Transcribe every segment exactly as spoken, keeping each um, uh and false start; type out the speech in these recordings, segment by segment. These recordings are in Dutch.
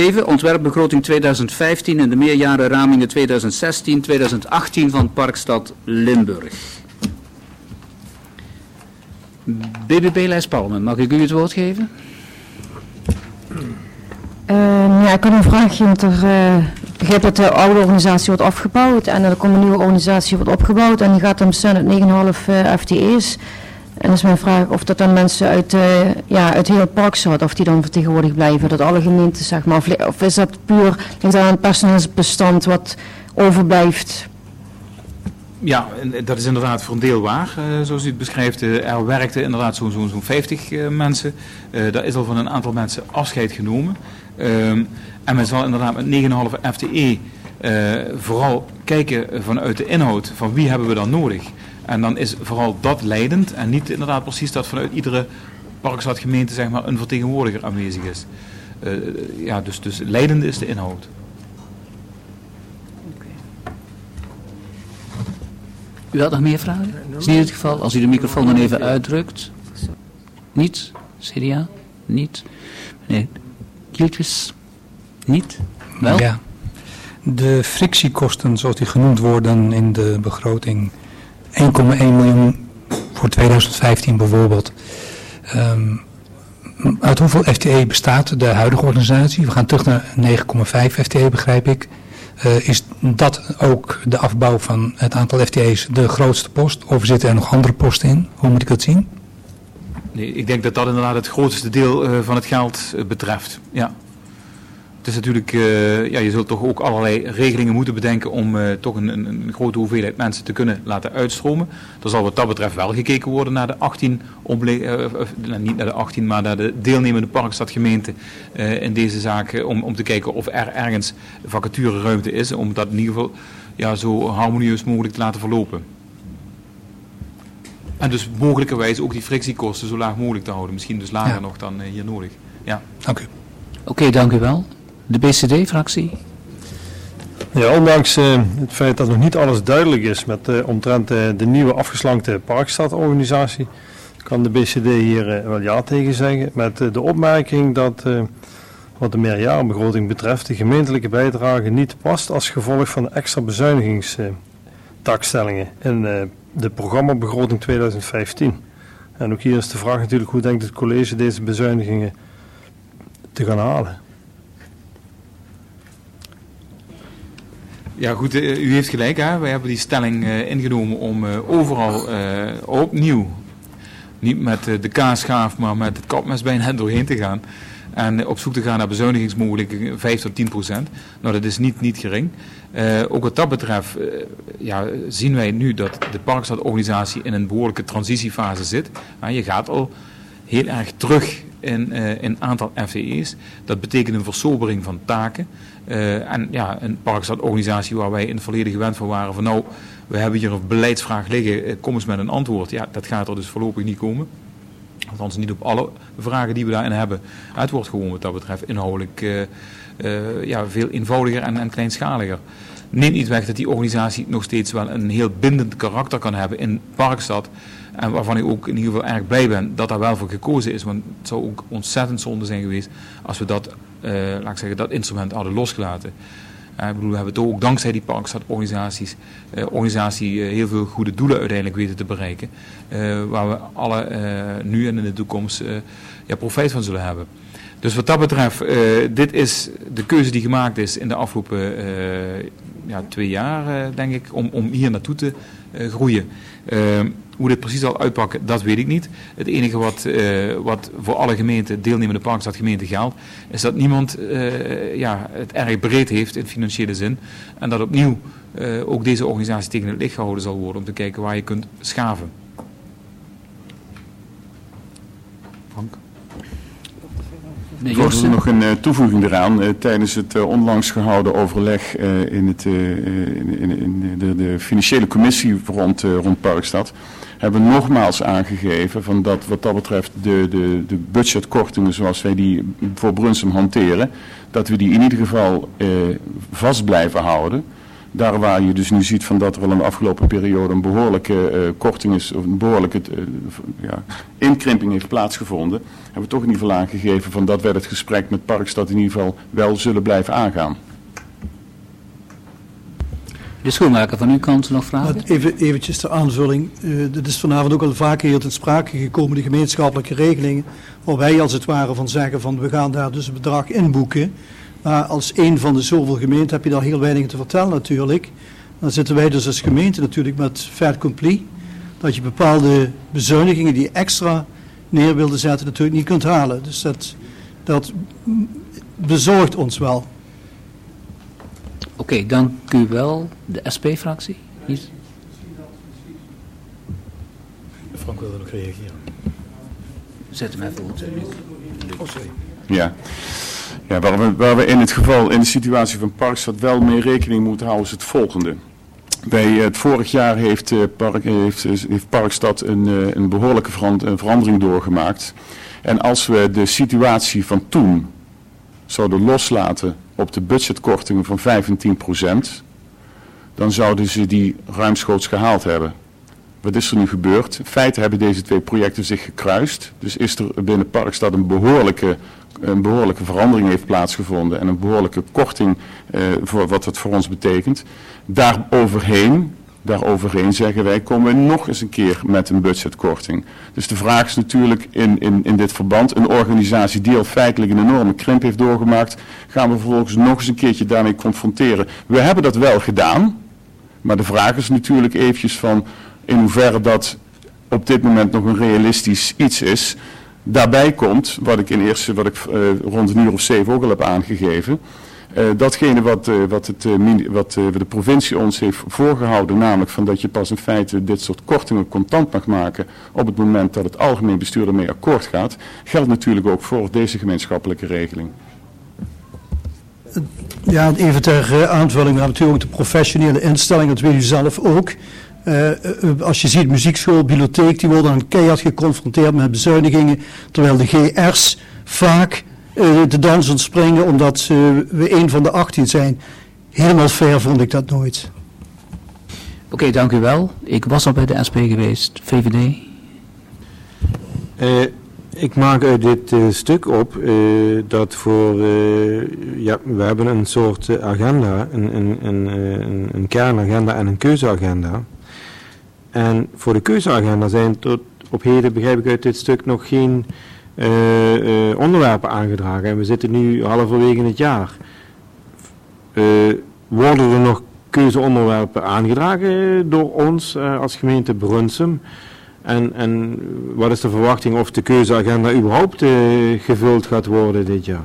zeven, ontwerpbegroting tweeduizend vijftien en de meerjarenramingen tweeduizend zestien tweeduizend achttien van Parkstad Limburg. B B P-lijst Palmen, mag ik u het woord geven? Uh, ja, ik had een vraagje, want er, uh, ik begrijp dat de oude organisatie wordt afgebouwd en er komt een nieuwe organisatie wordt opgebouwd en die gaat dan bestaan uit negen komma vijf uh, F T E's. En dat is mijn vraag of dat dan mensen uit, uh, ja, uit heel Parkstad, of die dan vertegenwoordigd blijven, dat alle gemeenten, zeg maar, of, of is dat puur, ligt daar een personeelsbestand wat overblijft? Ja, dat is inderdaad voor een deel waar, uh, zoals u het beschrijft. Uh, er werkten inderdaad zo'n zo, zo vijftig uh, mensen. Uh, daar is al van een aantal mensen afscheid genomen. Uh, en men zal inderdaad met negen komma vijf F T E uh, vooral kijken vanuit de inhoud van wie hebben we dan nodig. En dan is vooral dat leidend en niet inderdaad precies dat vanuit iedere Parkstadgemeente, zeg maar, een vertegenwoordiger aanwezig is. Uh, ja, dus, dus leidende is de inhoud. U had nog meer vragen? Is niet het geval? Als u de microfoon dan even uitdrukt. Niet? C D A? Niet? Nee. Kieltjes? Niet? Wel? Ja. De frictiekosten, zoals die genoemd worden in de begroting, één komma één miljoen voor tweeduizend vijftien bijvoorbeeld. Um, uit hoeveel F T E bestaat de huidige organisatie? We gaan terug naar negen komma vijf F T E, begrijp ik. Uh, is dat ook de afbouw van het aantal F T E's de grootste post? Of zitten er nog andere posten in? Hoe moet ik dat zien? Nee, ik denk dat dat inderdaad het grootste deel uh, van het geld uh, betreft. Ja. Het is natuurlijk, uh, ja, je zult toch ook allerlei regelingen moeten bedenken om uh, toch een, een, een grote hoeveelheid mensen te kunnen laten uitstromen. Er zal wat dat betreft wel gekeken worden naar de achttien, omble- uh, niet naar de achttien, maar naar de deelnemende Parkstadgemeenten uh, in deze zaak, uh, om, om te kijken of er ergens vacatureruimte is, om dat in ieder geval ja, zo harmonieus mogelijk te laten verlopen. En dus mogelijkerwijs ook die frictiekosten zo laag mogelijk te houden, misschien dus lager ja. nog dan uh, hier nodig. Ja. Dank u. Oké, okay, dank u wel. De B C D-fractie. Ja, ondanks uh, het feit dat nog niet alles duidelijk is met uh, omtrent uh, de nieuwe afgeslankte Parkstadorganisatie, kan de B C D hier uh, wel ja tegen zeggen. Met uh, de opmerking dat uh, wat de meerjarenbegroting betreft de gemeentelijke bijdrage niet past als gevolg van de extra bezuinigingstakstellingen uh, in uh, de programmabegroting tweeduizend vijftien. En ook hier is de vraag natuurlijk, hoe denkt het college deze bezuinigingen te gaan halen? Ja goed, uh, u heeft gelijk, hè? Wij hebben die stelling uh, ingenomen om uh, overal uh, opnieuw, niet met uh, de kaasschaaf, maar met het kapmes bijna doorheen te gaan. En uh, op zoek te gaan naar bezuinigingsmogelijkheden vijf tot tien procent. Nou, dat is niet, niet gering. Uh, ook wat dat betreft uh, ja, zien wij nu dat de Parkstadorganisatie in een behoorlijke transitiefase zit. Uh, je gaat al heel erg terug in uh, een aantal F T E's. Dat betekent een versobering van taken. Uh, en ja, een Parkstadorganisatie waar wij in het verleden gewend van waren van nou, we hebben hier een beleidsvraag liggen, uh, kom eens met een antwoord. Ja, dat gaat er dus voorlopig niet komen. Althans niet op alle vragen die we daarin hebben. Het wordt gewoon wat dat betreft inhoudelijk uh, uh, ja, veel eenvoudiger en, en kleinschaliger. Neemt niet weg dat die organisatie nog steeds wel een heel bindend karakter kan hebben in Parkstad. En waarvan ik ook in ieder geval erg blij ben dat daar wel voor gekozen is. Want het zou ook ontzettend zonde zijn geweest als we dat, uh, laat ik zeggen, dat instrument hadden losgelaten. Uh, ik bedoel, we hebben toch ook dankzij die Parkstad-organisaties, uh, organisatie uh, heel veel goede doelen uiteindelijk weten te bereiken. Uh, waar we alle uh, nu en in de toekomst uh, ja, profijt van zullen hebben. Dus wat dat betreft, uh, dit is de keuze die gemaakt is in de afgelopen uh, ja, twee jaar, uh, denk ik, om, om hier naartoe te uh, groeien. Uh, hoe dit precies zal uitpakken, dat weet ik niet. Het enige wat, uh, wat voor alle gemeenten, deelnemende Parkstadgemeenten geldt, is dat niemand uh, ja, het erg breed heeft in financiële zin. En dat opnieuw uh, ook deze organisatie tegen het licht gehouden zal worden om te kijken waar je kunt schaven. Frank? Nee, Voorzitter, nog een uh, toevoeging eraan. Uh, tijdens het uh, onlangs gehouden overleg uh, in, het, uh, in, in, in de, de financiële commissie rond, uh, rond Parkstad hebben we nogmaals aangegeven van dat wat dat betreft de, de, de budgetkortingen zoals wij die voor Brunsum hanteren, dat we die in ieder geval uh, vast blijven houden. Daar waar je dus nu ziet van dat er al in de afgelopen periode een behoorlijke uh, korting is, of een behoorlijke uh, ja, inkrimping heeft plaatsgevonden, hebben we toch in ieder geval aangegeven van dat wij het gesprek met Parkstad in ieder geval wel zullen blijven aangaan. De schoenmaker, van uw kant nog vragen? Even eventjes de aanvulling. Uh, dit is vanavond ook al vaker hier ter sprake gekomen, de gemeenschappelijke regelingen, waar wij als het ware van zeggen van we gaan daar dus een bedrag inboeken. Maar als een van de zoveel gemeenten heb je daar heel weinig te vertellen natuurlijk. Dan zitten wij dus als gemeente natuurlijk met fait accompli, dat je bepaalde bezuinigingen die je extra neer wilde zetten natuurlijk niet kunt halen. Dus dat, dat bezorgt ons wel. Oké, okay, dank u wel. De S P-fractie? Niet? Frank wilde nog reageren. Zet hem even op. Oh, sorry. Ja. Ja, waar we, waar we in het geval, in de situatie van Parkstad wel mee rekening moeten houden is het volgende. Bij het vorig jaar heeft, uh, Park, heeft, heeft Parkstad een, uh, een behoorlijke verandering doorgemaakt. En als we de situatie van toen zouden loslaten op de budgetkortingen van vijf en tien procent, dan zouden ze die ruimschoots gehaald hebben. Wat is er nu gebeurd? In feite hebben deze twee projecten zich gekruist. Dus is er binnen Parkstad een behoorlijke, een behoorlijke verandering heeft plaatsgevonden en een behoorlijke korting eh, voor wat het voor ons betekent. Daaroverheen, daaroverheen zeggen wij, komen we nog eens een keer met een budgetkorting. Dus de vraag is natuurlijk in, in, in dit verband, een organisatie die al feitelijk een enorme krimp heeft doorgemaakt, gaan we vervolgens nog eens een keertje daarmee confronteren. We hebben dat wel gedaan, maar de vraag is natuurlijk eventjes van in hoeverre dat op dit moment nog een realistisch iets is. Daarbij komt, wat ik in eerste, wat ik uh, rond een uur of zeven ook al heb aangegeven, uh, datgene wat, uh, wat, het, uh, wat uh, de provincie ons heeft voorgehouden, namelijk van dat je pas in feite dit soort kortingen contant mag maken op het moment dat het algemeen bestuur ermee akkoord gaat, geldt natuurlijk ook voor deze gemeenschappelijke regeling. Ja, even ter uh, aanvulling, we hebben natuurlijk ook de professionele instelling, dat weet u zelf ook. Uh, uh, als je ziet, muziekschool, bibliotheek, die worden dan keihard geconfronteerd met bezuinigingen, terwijl de G R's vaak uh, de dans ontspringen omdat uh, we een van de achttien zijn. Helemaal fair vond ik dat nooit. Oké, okay, dank u wel. Ik was al bij de S P geweest. V V D? Uh, ik maak uit dit uh, stuk op uh, dat voor, uh, ja, we hebben een soort uh, agenda, een, een, een, een, een kernagenda en een keuzeagenda. En voor de keuzeagenda zijn tot op heden, begrijp ik uit dit stuk, nog geen uh, uh, onderwerpen aangedragen. En we zitten nu halverwege het jaar. Uh, worden er nog keuzeonderwerpen aangedragen door ons uh, als gemeente Brunsum? En, en wat is de verwachting of de keuzeagenda überhaupt uh, gevuld gaat worden dit jaar?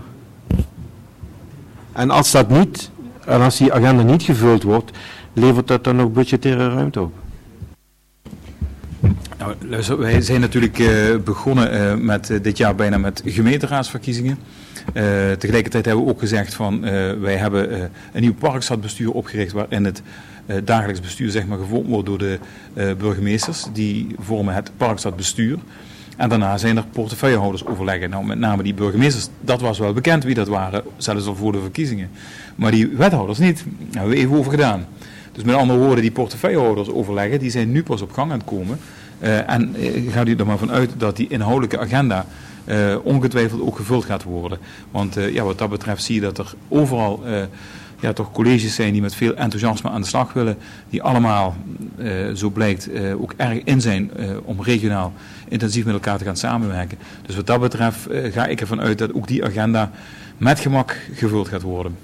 En als dat niet, en als die agenda niet gevuld wordt, levert dat dan nog budgettaire ruimte op? Nou, luister, wij zijn natuurlijk uh, begonnen uh, met uh, dit jaar bijna met gemeenteraadsverkiezingen. Uh, tegelijkertijd hebben we ook gezegd van uh, wij hebben uh, een nieuw parkstadbestuur opgericht waarin het uh, dagelijks bestuur zeg maar gevormd wordt door de uh, burgemeesters. Die vormen het parkstadbestuur. En daarna zijn er portefeuillehouders overleggen. Nou, met name die burgemeesters, dat was wel bekend wie dat waren, zelfs al voor de verkiezingen. Maar die wethouders niet. Daar hebben we even over gedaan. Dus met andere woorden, die portefeuillehouders overleggen, die zijn nu pas op gang aan het komen. Uh, en uh, gaat u er maar vanuit dat die inhoudelijke agenda uh, ongetwijfeld ook gevuld gaat worden. Want uh, ja, wat dat betreft zie je dat er overal uh, ja, toch colleges zijn die met veel enthousiasme aan de slag willen. Die allemaal, uh, zo blijkt, uh, ook erg in zijn uh, om regionaal intensief met elkaar te gaan samenwerken. Dus wat dat betreft uh, ga ik ervan uit dat ook die agenda met gemak gevuld gaat worden.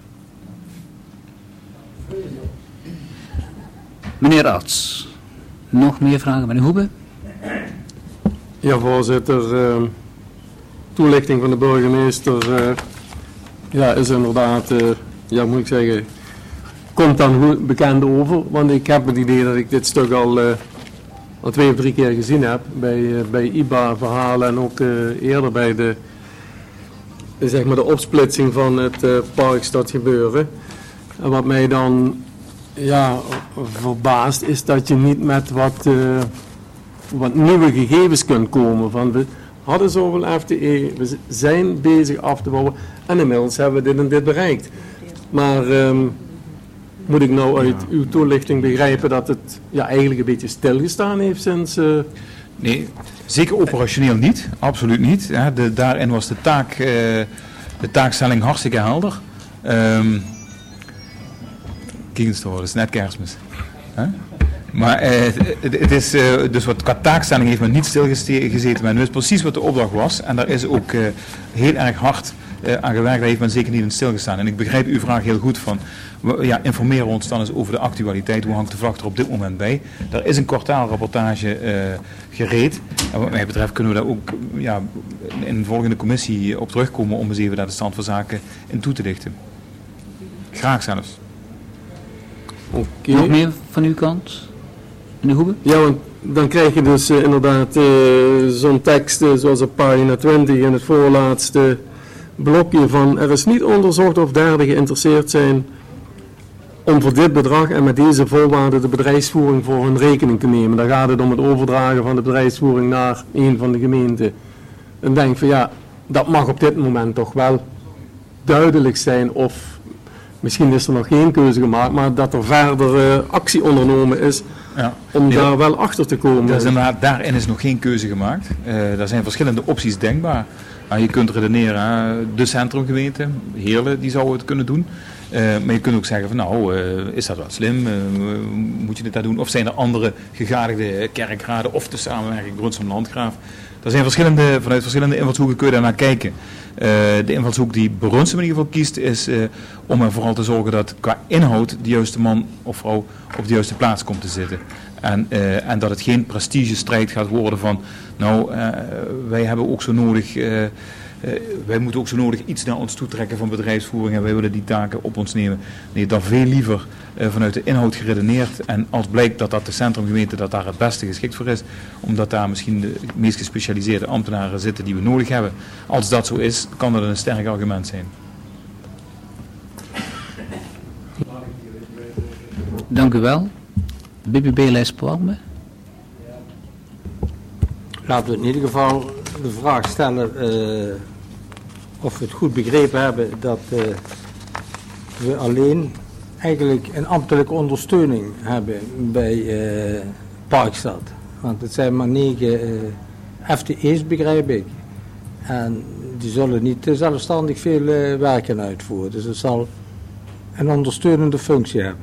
Meneer Arts. Nog meer vragen, meneer Hoebe? Ja, voorzitter. Uh, toelichting van de burgemeester uh, ja, is inderdaad, uh, ja, moet ik zeggen, komt dan goed bekend over. Want ik heb het idee dat ik dit stuk al, uh, al twee of drie keer gezien heb. Bij, uh, bij I B A-verhalen en ook uh, eerder bij de, uh, zeg maar de opsplitsing van het uh, Parkstad gebeuren. En wat mij dan ja, verbaasd is dat je niet met wat, uh, wat nieuwe gegevens kunt komen. Van we hadden zoveel F T E, we zijn bezig af te bouwen en inmiddels hebben we dit en dit bereikt. Maar um, moet ik nou uit uw toelichting begrijpen dat het ja, eigenlijk een beetje stilgestaan heeft sinds... Uh... Nee, zeker operationeel niet, absoluut niet. Ja, de, daarin was de, taak, uh, de taakstelling hartstikke helder. Um, Kijk eens te horen, het is net Kerstmis. Huh? Maar uh, het, het is, uh, dus wat qua taakstelling heeft men niet stilgezeten. Men wist precies wat de opdracht was. En daar is ook uh, heel erg hard uh, aan gewerkt. Daar heeft men zeker niet in stilgestaan. En ik begrijp uw vraag heel goed van... We, ja, informeren we ons dan eens over de actualiteit. Hoe hangt de vlag er op dit moment bij? Er is een kwartaalrapportage uh, gereed. En wat mij betreft kunnen we daar ook ja, in de volgende commissie op terugkomen... om eens even daar de stand van zaken in toe te lichten. Graag zelfs. Okay. Nog meer van uw kant? Meneer Hoebe? Ja, want dan krijg je dus uh, inderdaad uh, zo'n tekst uh, zoals op pagina twintig in het voorlaatste blokje van... Er is niet onderzocht of derden geïnteresseerd zijn om voor dit bedrag en met deze voorwaarden de bedrijfsvoering voor hun rekening te nemen. Dan gaat het om het overdragen van de bedrijfsvoering naar een van de gemeenten. En denk van ja, dat mag op dit moment toch wel duidelijk zijn of... Misschien is er nog geen keuze gemaakt, maar dat er verder uh, actie ondernomen is ja. om nee, daar wel achter te komen. Dat is inderdaad, daarin is nog geen keuze gemaakt. Uh, er zijn verschillende opties denkbaar. Uh, je kunt redeneren, uh, de centrumgemeente, Heerlen, die zou het kunnen doen. Uh, maar je kunt ook zeggen van nou, uh, is dat wel slim? Uh, moet je dit daar doen? Of zijn er andere gegadigde kerkraden of de samenwerking Brunsum-Landgraaf? Er zijn verschillende, vanuit verschillende invalshoeken kun je daar naar kijken. Uh, de invalshoek die Brunsum in ieder geval kiest is uh, om er vooral te zorgen dat qua inhoud de juiste man of vrouw op de juiste plaats komt te zitten. En, uh, en dat het geen prestigestrijd gaat worden van nou, uh, wij hebben ook zo nodig, uh, uh, wij moeten ook zo nodig iets naar ons toe trekken van bedrijfsvoering en wij willen die taken op ons nemen. Nee, dan veel liever uh, vanuit de inhoud geredeneerd en als blijkt dat dat de centrumgemeente dat daar het beste geschikt voor is, omdat daar misschien de meest gespecialiseerde ambtenaren zitten die we nodig hebben. Als dat zo is, kan dat een sterk argument zijn. Dank u wel. B B B-lijst Palme. Laten we in ieder geval de vraag stellen uh, of we het goed begrepen hebben dat uh, we alleen eigenlijk een ambtelijke ondersteuning hebben bij uh, Parkstad. Want het zijn maar negen uh, F T E's, begrijp ik. En die zullen niet uh, zelfstandig veel uh, werken uitvoeren. Dus het zal een ondersteunende functie hebben.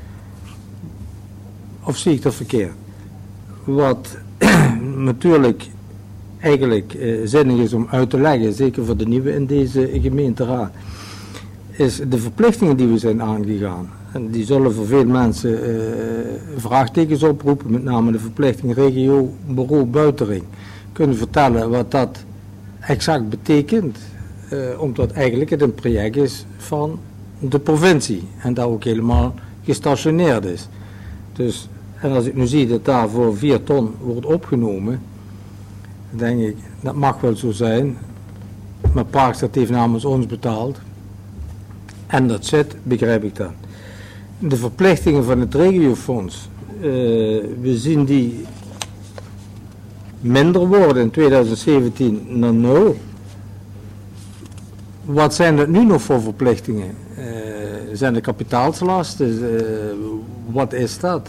Of zie ik dat verkeerd? Wat natuurlijk eigenlijk uh, zinnig is om uit te leggen, zeker voor de nieuwe in deze gemeenteraad, is de verplichtingen die we zijn aangegaan. En die zullen voor veel mensen uh, vraagtekens oproepen, met name de verplichting regio bureau Buitering. Kunnen vertellen wat dat exact betekent, uh, omdat eigenlijk het een project is van de provincie en dat ook helemaal gestationeerd is. Dus, en als ik nu zie dat daar voor vier ton wordt opgenomen, dan denk ik, dat mag wel zo zijn, maar Parkstad heeft namens ons betaald en dat zit, begrijp ik dat. De verplichtingen van het regiofonds, uh, we zien die minder worden in twintig zeventien dan nul. Wat zijn dat nu nog voor verplichtingen? Uh, zijn de kapitaalslasten? Uh, wat is dat?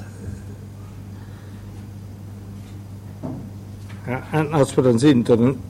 Ja, en als we dan zien dat een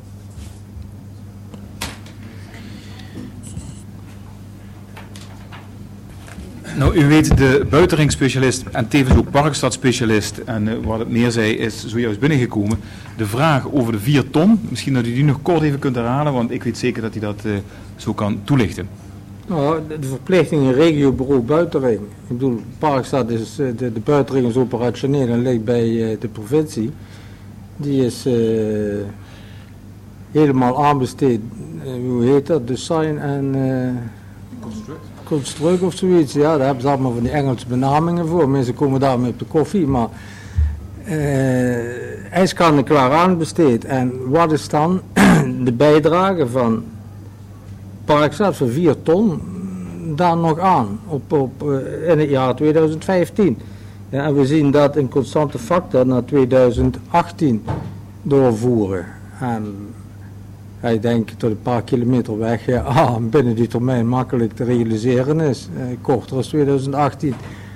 Nou, u weet, de buitenringspecialist en tevens ook Parkstadspecialist, en uh, wat het meer zei, is zojuist binnengekomen. De vraag over de vier ton, misschien dat u die nog kort even kunt herhalen, want ik weet zeker dat hij dat uh, zo kan toelichten. Nou, de, de verplichtingen regiobureau Buitenring. Ik bedoel, Parkstad is, de, de buitenring is operationeel en ligt bij uh, de provincie. Die is uh, helemaal aanbesteed, uh, hoe heet dat, design en uh, construct of zoiets. Ja, daar hebben ze allemaal van die Engelse benamingen voor. Mensen komen daarmee op de koffie, maar uh, ijskannen klaar aanbesteed. En wat is dan de bijdrage van Parkstad voor vier ton daar nog aan op, op, uh, in het jaar twintig vijftien? Ja, en we zien dat een constante factor naar twintig achttien doorvoeren. En Ja, ik denk dat een paar kilometer weg ja, ah, binnen die termijn makkelijk te realiseren is. Uh, korter als twintig achttien.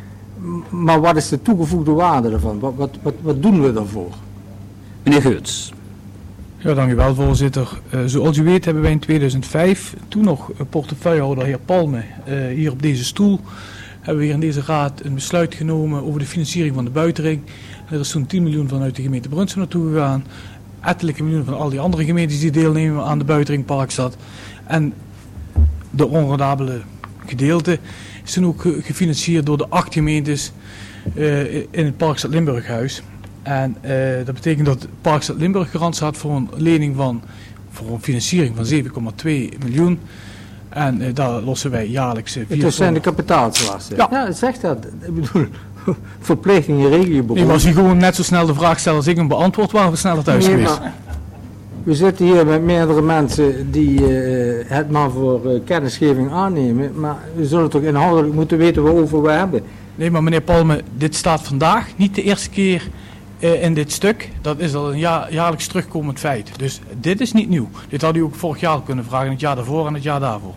Maar wat is de toegevoegde waarde daarvan? Wat, wat, wat, wat doen we daarvoor? Meneer Geurts. Ja, dank u wel, voorzitter. Uh, zoals u weet hebben wij in tweeduizend vijf, toen nog portefeuillehouder heer Palme, uh, hier op deze stoel, hebben we hier in deze raad een besluit genomen over de financiering van de buitenring. Er is toen tien miljoen vanuit de gemeente Brunsum naartoe gegaan. Ettelijke miljoen van al die andere gemeentes die deelnemen aan de buitenring Parkstad. En de onrendabele gedeelte is toen ook gefinancierd door de acht gemeentes uh, in het Parkstad Limburghuis. En uh, dat betekent dat Parkstad Limburg garant staat voor een lening van, voor een financiering van zeven komma twee miljoen. En uh, daar lossen wij jaarlijks uh, vier. Dat zijn de kapitaalslasten. Ja. Ja, zeg dat. Ik bedoel, verplichtingen regel je beroep. Nee, maar als u gewoon net zo snel de vraag stelt als ik hem beantwoord, waren we sneller thuis nee, geweest. Maar, we zitten hier met meerdere mensen die uh, het maar voor uh, kennisgeving aannemen. Maar we zullen toch inhoudelijk moeten weten waarover we hebben. Nee, maar meneer Palme, dit staat vandaag niet de eerste keer uh, in dit stuk. Dat is al een ja, jaarlijks terugkomend feit. Dus dit is niet nieuw. Dit had u ook vorig jaar kunnen vragen, het jaar daarvoor en het jaar daarvoor.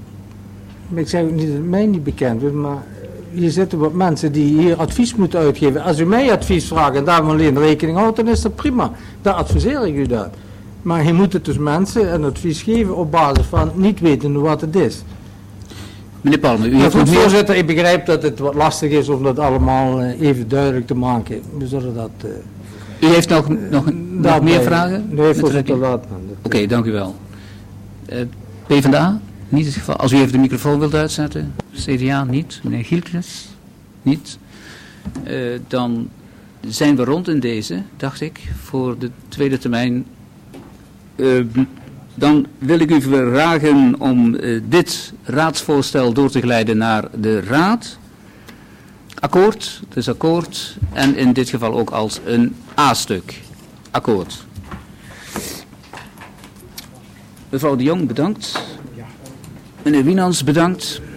Maar ik zeg ook niet dat het mij niet bekend is, maar hier zitten wat mensen die hier advies moeten uitgeven. Als u mij advies vraagt en daar alleen rekening houdt, dan is dat prima. Dan adviseer ik u dat. Maar je moet het dus mensen een advies geven op basis van niet wetende wat het is. Meneer Palme, u maar heeft goed, nog meer... voorzitter, ik begrijp dat het wat lastig is om dat allemaal even duidelijk te maken. We zullen dat... Uh, u heeft nog, nog, nog meer vragen? Nee, voorzitter, laat me. Oké, okay, dank u wel. Uh, PvdA? Niet het geval. Als u even de microfoon wilt uitzetten. C D A niet. Meneer Gieltjes? Niet. Uh, dan zijn we rond in deze, dacht ik, voor de tweede termijn. Uh, dan wil ik u vragen om uh, dit raadsvoorstel door te glijden naar de raad. Akkoord, het is akkoord. En in dit geval ook als een A-stuk. Akkoord. Mevrouw de Jong, bedankt. Meneer Wienans, bedankt.